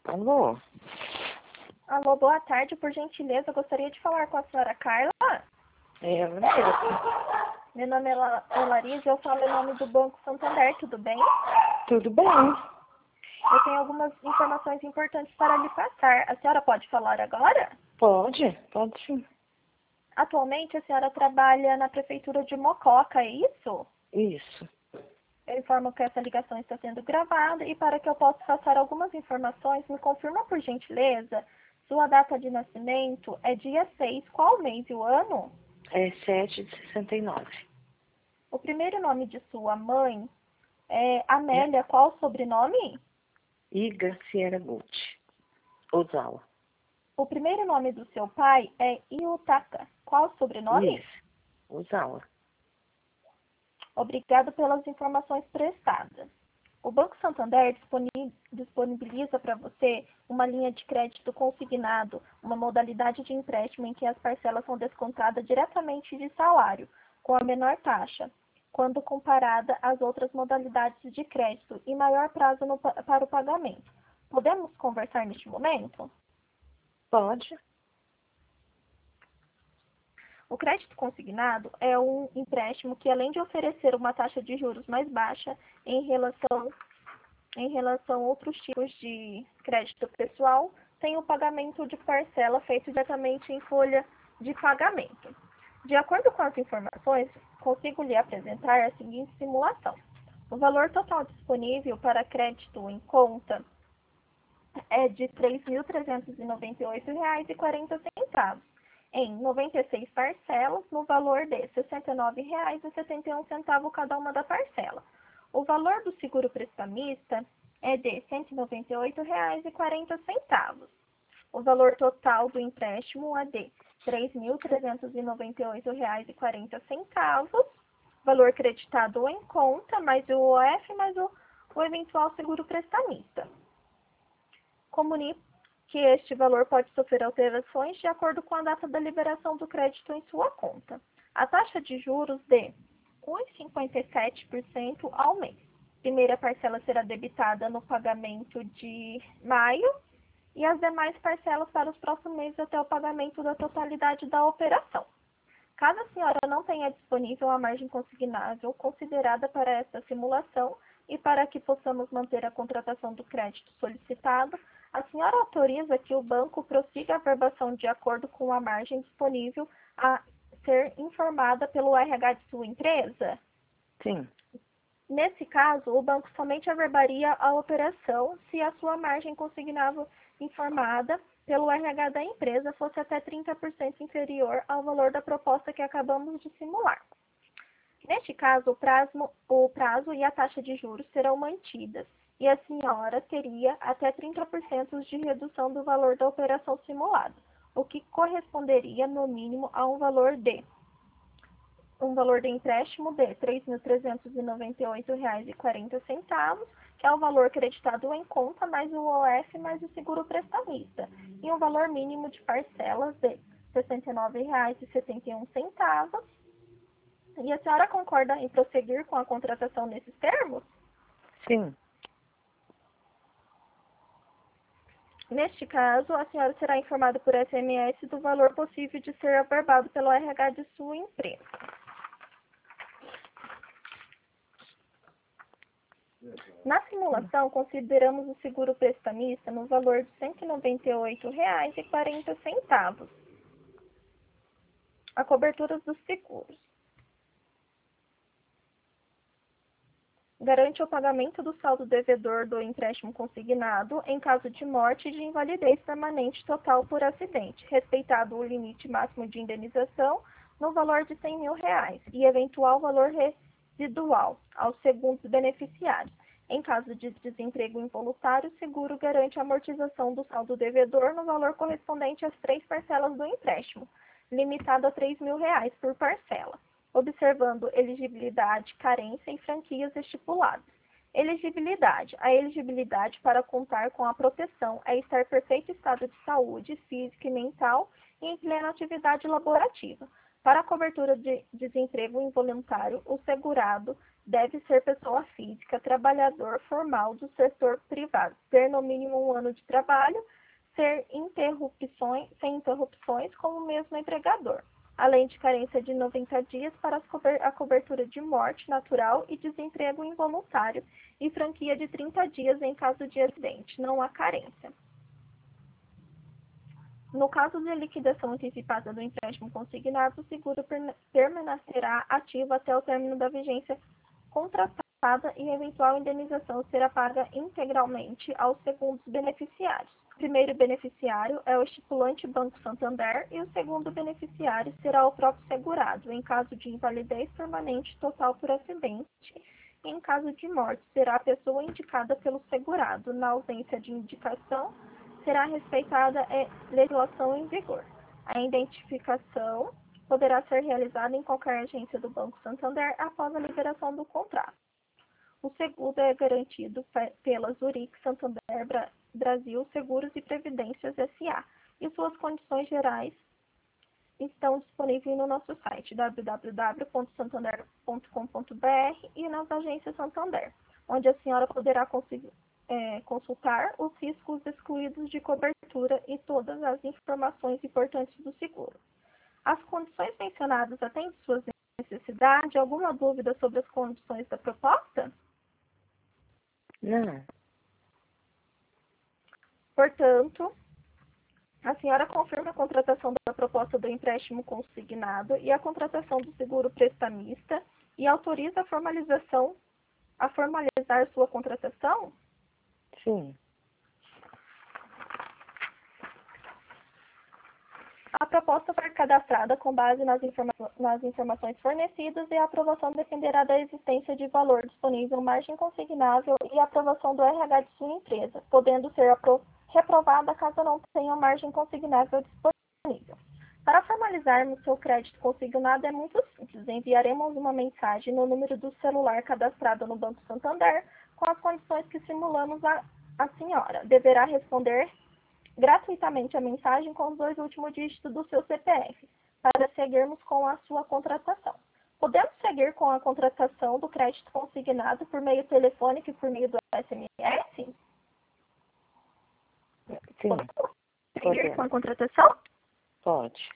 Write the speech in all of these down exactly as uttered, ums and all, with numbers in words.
Alô? Alô, boa tarde. Por gentileza, eu gostaria de falar com a senhora Carla. É ela mesma. Meu nome é La- é Larissa, eu falo em nome do Banco Santander, tudo bem? Tudo bem? Eu tenho algumas informações importantes para lhe passar. A senhora pode falar agora? Pode, pode sim. Atualmente, a senhora trabalha na Prefeitura de Mococa, é isso? Isso. Eu informo que essa ligação está sendo gravada e para que eu possa passar algumas informações, me confirma por gentileza, sua data de nascimento é dia seis, qual mês e o ano? É sete de sessenta e nove. O primeiro nome de sua mãe é É Amélia, qual o sobrenome? Iga Sierra Gucci. Ozawa. O primeiro nome do seu pai é Iutaka, qual o sobrenome? Isso. Ozawa. Obrigado pelas informações prestadas. O Banco Santander disponi- disponibiliza para você uma linha de crédito consignado, uma modalidade de empréstimo em que as parcelas são descontadas diretamente de salário, com a menor taxa, quando comparada às outras modalidades de crédito e maior prazo no pa- para o pagamento. Podemos conversar neste momento? Pode? O crédito consignado é um empréstimo que, além de oferecer uma taxa de juros mais baixa em relação, em relação a outros tipos de crédito pessoal, tem o pagamento de parcela feito diretamente em folha de pagamento. De acordo com as informações, consigo lhe apresentar a seguinte simulação. O valor total disponível para crédito em conta é de três mil trezentos e noventa e oito reais e quarenta centavos, em noventa e seis parcelas, no valor de sessenta e nove reais e setenta e um centavos cada uma da parcela. O valor do seguro prestamista é de cento e noventa e oito reais e quarenta centavos. O valor total do empréstimo é de três mil trezentos e noventa e oito reais e quarenta centavos. Valor creditado em conta, mais o O F, mais o, o eventual seguro prestamista. Comunique que este valor pode sofrer alterações de acordo com a data da liberação do crédito em sua conta. A taxa de juros de um vírgula cinquenta e sete por cento ao mês. Primeira parcela será debitada no pagamento de maio e as demais parcelas para os próximos meses até o pagamento da totalidade da operação. Caso a senhora não tenha disponível a margem consignável considerada para esta simulação e para que possamos manter a contratação do crédito solicitado, a senhora autoriza que o banco prossiga a verbação de acordo com a margem disponível a ser informada pelo R H de sua empresa? Sim. Nesse caso, o banco somente averbaria a operação se a sua margem consignável informada pelo R H da empresa fosse até trinta por cento inferior ao valor da proposta que acabamos de simular. Neste caso, o prazo, o prazo e a taxa de juros serão mantidas, e a senhora teria até trinta por cento de redução do valor da operação simulada, o que corresponderia, no mínimo, a um valor de um valor de empréstimo de três mil trezentos e noventa e oito reais e quarenta centavos, que é o valor creditado em conta, mais o O F, mais o seguro prestamista, e um valor mínimo de parcelas de sessenta e nove reais e setenta e um centavos. E a senhora concorda em prosseguir com a contratação nesses termos? Sim. Neste caso, a senhora será informada por S M S do valor possível de ser averbado pelo R H de sua empresa. Na simulação, consideramos o seguro prestamista no valor de cento e noventa e oito reais e quarenta centavos. A cobertura dos seguros garante o pagamento do saldo devedor do empréstimo consignado em caso de morte e de invalidez permanente total por acidente, respeitado o limite máximo de indenização no valor de cem mil reais e eventual valor residual aos segundos beneficiários. Em caso de desemprego involuntário, o seguro garante a amortização do saldo devedor no valor correspondente às três parcelas do empréstimo, limitado a três mil reais por parcela, observando elegibilidade, carência e franquias estipuladas. Elegibilidade. A elegibilidade para contar com a proteção é estar em perfeito estado de saúde física e mental e em plena atividade laborativa. Para a cobertura de desemprego involuntário, o segurado deve ser pessoa física, trabalhador formal do setor privado, ter no mínimo um ano de trabalho, ser interrupções, sem interrupções com o mesmo empregador, além de carência de noventa dias para a cobertura de morte natural e desemprego involuntário e franquia de trinta dias em caso de acidente. Não há carência. No caso de liquidação antecipada do empréstimo consignado, o seguro permanecerá ativo até o término da vigência contratada e a eventual indenização será paga integralmente aos segundos beneficiários. O primeiro beneficiário é o estipulante Banco Santander e o segundo beneficiário será o próprio segurado, em caso de invalidez permanente total por acidente. Em caso de morte, será a pessoa indicada pelo segurado. Na ausência de indicação, será respeitada a legislação em vigor. A identificação poderá ser realizada em qualquer agência do Banco Santander após a liberação do contrato. O seguro é garantido pela Zurich Santander Brasil Seguros e Previdências S A e suas condições gerais estão disponíveis no nosso site w w w ponto santander ponto com ponto b r e nas agências Santander, onde a senhora poderá conseguir É, consultar os riscos excluídos de cobertura e todas as informações importantes do seguro. As condições mencionadas atendem suas necessidades? Alguma dúvida sobre as condições da proposta? Não. Portanto, a senhora confirma a contratação da proposta do empréstimo consignado e a contratação do seguro prestamista e autoriza a formalização, a formalizar sua contratação? Sim. A proposta foi cadastrada com base nas, informa nas informações fornecidas e a aprovação dependerá da existência de valor disponível, margem consignável e aprovação do R H de sua empresa, podendo ser reprovada caso não tenha margem consignável disponível. Para formalizarmos seu crédito consignado é muito simples. Enviaremos uma mensagem no número do celular cadastrado no Banco Santander com as condições que simulamos a, a senhora. Deverá responder gratuitamente a mensagem com os dois últimos dígitos do seu C P F, para seguirmos com a sua contratação. Podemos seguir com a contratação do crédito consignado por meio telefônico e por meio do S M S? Sim. Seguir Podemos. com a contratação? Pode.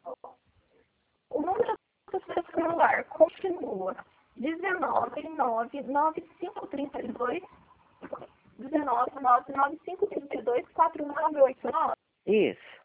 O número do seu celular continua dezenove, nove, nove cinco três dois, dezenove, nove, nove cinco três dois, quatro nove oito nove. Isso.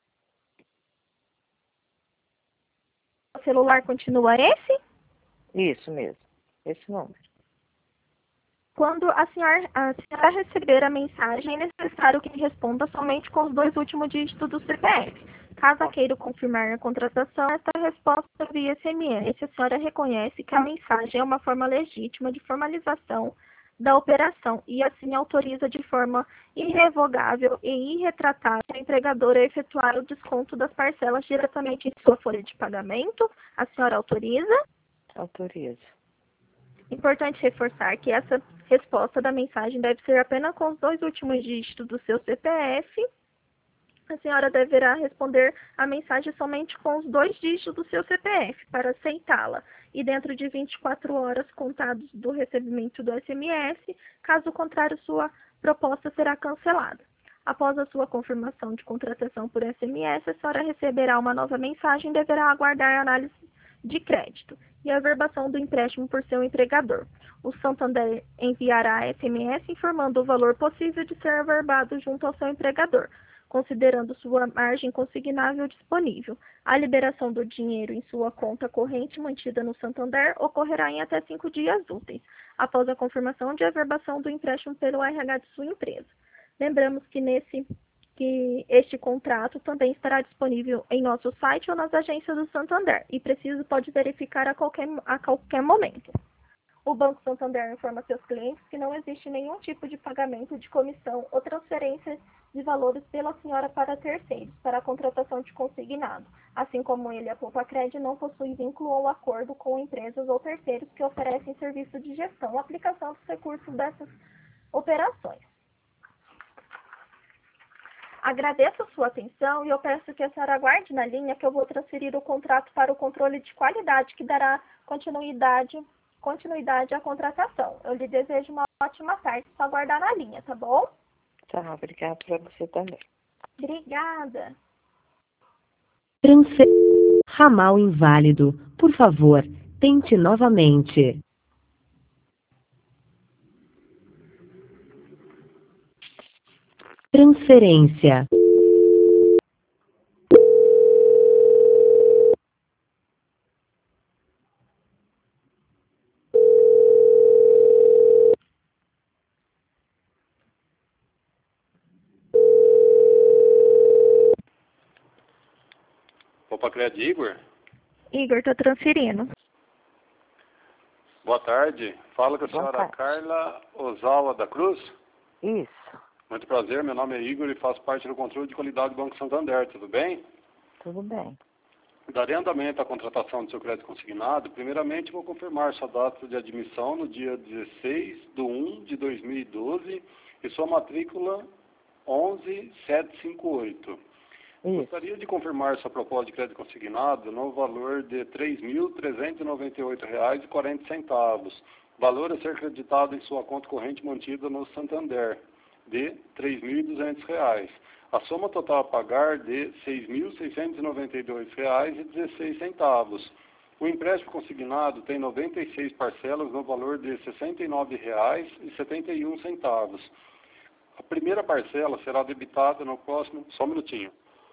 O celular continua esse? Isso mesmo. Esse número. Quando a senhora, a senhora receber a mensagem, é necessário que responda somente com os dois últimos dígitos do C P F. Caso queira confirmar a contratação, esta resposta via S M S, a senhora reconhece que a mensagem é uma forma legítima de formalização da operação e assim autoriza de forma irrevogável e irretratável a empregadora a efetuar o desconto das parcelas diretamente em sua folha de pagamento. A senhora autoriza? Autorizo. Importante reforçar que essa resposta da mensagem deve ser apenas com os dois últimos dígitos do seu C P F. A senhora deverá responder a mensagem somente com os dois dígitos do seu C P F para aceitá-la e dentro de vinte e quatro horas contados do recebimento do S M S, caso contrário, sua proposta será cancelada. Após a sua confirmação de contratação por S M S, a senhora receberá uma nova mensagem e deverá aguardar a análise de crédito e a averbação do empréstimo por seu empregador. O Santander enviará S M S informando o valor possível de ser averbado junto ao seu empregador, considerando sua margem consignável disponível. A liberação do dinheiro em sua conta corrente mantida no Santander ocorrerá em até cinco dias úteis, após a confirmação de averbação do empréstimo pelo R H de sua empresa. Lembramos que nesse que este contrato também estará disponível em nosso site ou nas agências do Santander e preciso pode verificar a qualquer, a qualquer momento. O Banco Santander informa seus clientes que não existe nenhum tipo de pagamento de comissão ou transferência de valores pela senhora para terceiros para a contratação de consignado, assim como ele, a Poupa-Cred, não possui vínculo ou acordo com empresas ou terceiros que oferecem serviço de gestão ou aplicação dos recursos dessas operações. Agradeço a sua atenção e eu peço que a senhora aguarde na linha que eu vou transferir o contrato para o controle de qualidade que dará continuidade, continuidade à contratação. Eu lhe desejo uma ótima tarde. Só aguardar na linha, tá bom? Tá, obrigada para você também. Obrigada. Transfer... Ramal inválido. Por favor, tente novamente. Transferência. Opa, Crédito Igor? Igor, tô transferindo. Boa tarde. Fala com a Boa senhora tarde. Carla Ozawa da Cruz. Isso, Muito prazer, meu nome é Igor e faço parte do controle de qualidade do Banco Santander, tudo bem? tudo bem. Darei andamento à contratação do seu crédito consignado. Primeiramente, vou confirmar sua data de admissão no dia dezesseis de um de dois mil e doze e sua matrícula onze mil setecentos e cinquenta e oito. Isso, Gostaria de confirmar sua proposta de crédito consignado no valor de três mil trezentos e noventa e oito reais e quarenta centavos. Valor a ser creditado em sua conta corrente mantida no Santander, de três mil e duzentos reais. A soma total a pagar de seis mil seiscentos e noventa e dois reais e dezesseis centavos. O empréstimo consignado tem noventa e seis parcelas no valor de sessenta e nove reais e setenta e um centavos. A primeira parcela será debitada no próximo... Só um minutinho.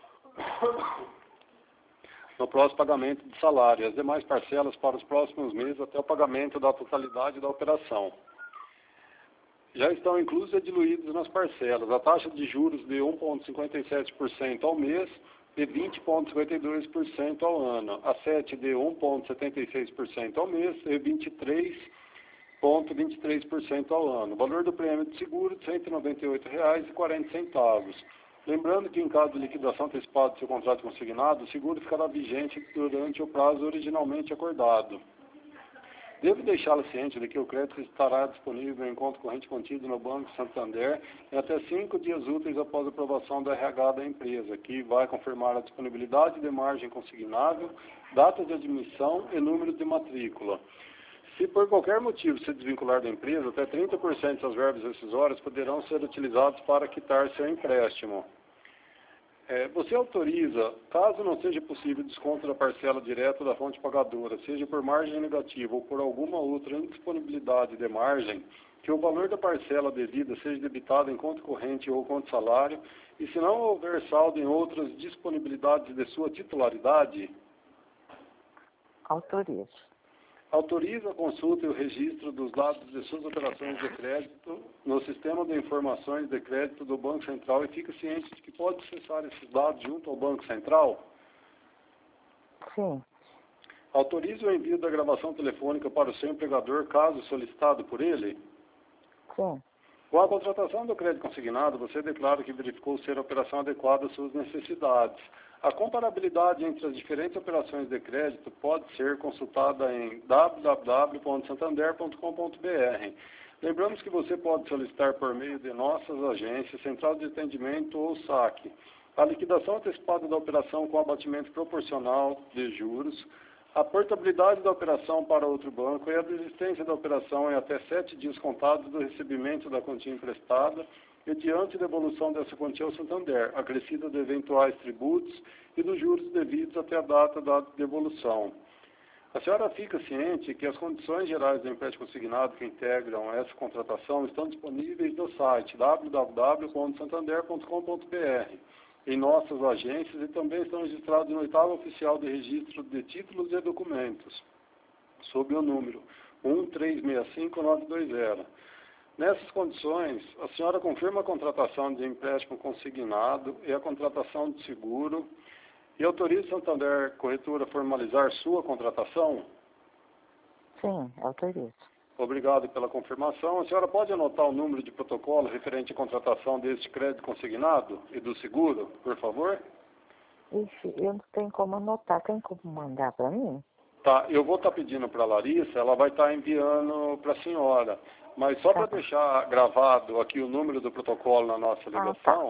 No próximo pagamento de salário. As demais parcelas para os próximos meses até o pagamento da totalidade da operação. Já estão inclusos e diluídos nas parcelas. A taxa de juros de um vírgula cinquenta e sete por cento ao mês e vinte vírgula cinquenta e dois por cento ao ano. A sete de um vírgula setenta e seis por cento ao mês e vinte e três vírgula vinte e três por cento ao ano. O valor do prêmio de seguro de cento e noventa e oito reais e quarenta centavos. Lembrando que em caso de liquidação antecipada do seu contrato consignado, o seguro ficará vigente durante o prazo originalmente acordado. Devo deixá-la ciente de que o crédito estará disponível em conta corrente contido no Banco Santander em até cinco dias úteis após a aprovação do R H da empresa, que vai confirmar a disponibilidade de margem consignável, data de admissão e número de matrícula. Se por qualquer motivo se desvincular da empresa, até trinta por cento das verbas rescisórias poderão ser utilizados para quitar seu empréstimo. É, você autoriza, caso não seja possível desconto da parcela direta da fonte pagadora, seja por margem negativa ou por alguma outra indisponibilidade de margem, que o valor da parcela devida seja debitado em conta corrente ou conta salário, e se não houver saldo em outras disponibilidades de sua titularidade, autorizo. autoriza a consulta e o registro dos dados de suas operações de crédito no Sistema de Informações de Crédito do Banco Central e fica ciente de que pode acessar esses dados junto ao Banco Central? Sim, Autoriza o envio da gravação telefônica para o seu empregador, caso solicitado por ele? sim, Com a contratação do crédito consignado, você declara que verificou ser a operação adequada às suas necessidades. A comparabilidade entre as diferentes operações de crédito pode ser consultada em w w w ponto santander ponto com ponto b r. Lembramos que você pode solicitar por meio de nossas agências, central de atendimento ou saque, a liquidação antecipada da operação com abatimento proporcional de juros, a portabilidade da operação para outro banco e a desistência da operação em até sete dias contados do recebimento da quantia emprestada, mediante devolução dessa quantia ao Santander, acrescida de eventuais tributos e dos juros devidos até a data da devolução. A senhora fica ciente que as condições gerais do empréstimo consignado que integram essa contratação estão disponíveis no site w w w ponto santander ponto com ponto b r, em nossas agências, e também estão registrados no oitavo oficial de registro de títulos e documentos, sob o número um três seis cinco nove dois zero. Nessas condições, a senhora confirma a contratação de empréstimo consignado e a contratação de seguro e autoriza o Santander Corretora a formalizar sua contratação? sim, autorizo. Obrigado pela confirmação. A senhora pode anotar o número de protocolo referente à contratação deste crédito consignado e do seguro, por favor? Ixi, eu não tenho como anotar, tem como mandar para mim? Tá, eu vou estar pedindo para a Larissa, ela vai estar enviando para a senhora. Mas só para deixar gravado aqui o número do protocolo na nossa ligação, Ah, tá.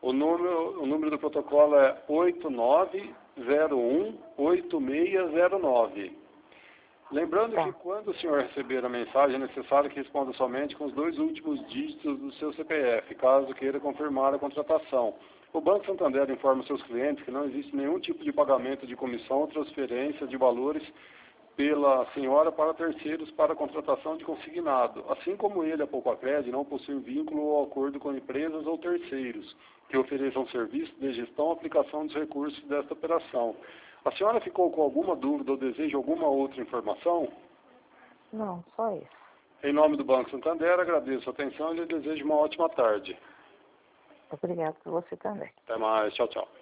O número, o número do protocolo é oito nove zero um oito seis zero nove. Lembrando Tá. que quando o senhor receber a mensagem, é necessário que responda somente com os dois últimos dígitos do seu C P F, caso queira confirmar a contratação. O Banco Santander informa seus clientes que não existe nenhum tipo de pagamento de comissão ou transferência de valores pela senhora para terceiros para a contratação de consignado. Assim como ele, a Poucacred, não possui vínculo ou acordo com empresas ou terceiros que ofereçam serviço de gestão ou aplicação dos recursos desta operação. A senhora ficou com alguma dúvida ou deseja alguma outra informação? Não, só isso. Em nome do Banco Santander, agradeço a atenção e lhe desejo uma ótima tarde. Obrigado por você também. Até mais. Tchau, tchau.